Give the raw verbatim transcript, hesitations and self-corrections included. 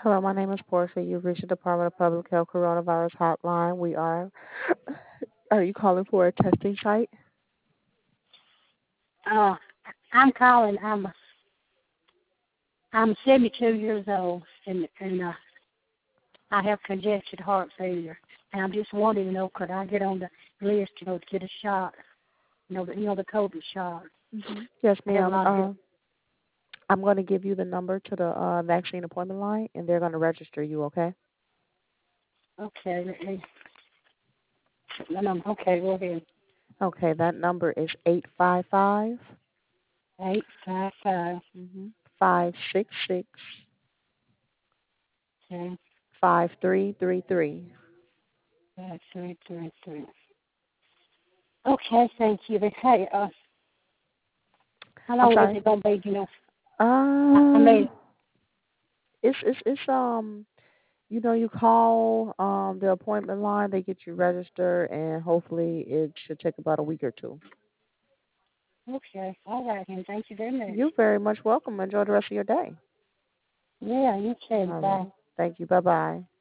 Hello, my name is Portia. You've reached the Department of Public Health Coronavirus Hotline. We are. Are you calling for a testing site? Uh, I'm calling. I'm I'm seventy-two years old, and and uh, I have congestive heart failure. And I'm just wanting to know, could I get on the list, you know, to get a shot, you know, the, you know, the COVID shot. Mm-hmm. Yes, I have a ma'am. lot of Uh, I'm going to give you the number to the uh, vaccine appointment line, and they're going to register you. Okay? okay. Let me, no, no, okay, go ahead. Okay. That number is eight five five Eight five five. mm-hmm, five six six Okay, five three three three. five three three three. Okay, thank you. But hey, uh, how I'm long is sorry. it gonna be? You know, I, I Uh, mean, it's it's it's um. You know, you call um the appointment line, they get you registered, and hopefully it should take about a week or two. okay, all right, and thank you very much. You're very much welcome. Enjoy the rest of your day. Yeah, you too. All Bye. right. Thank you. Bye bye.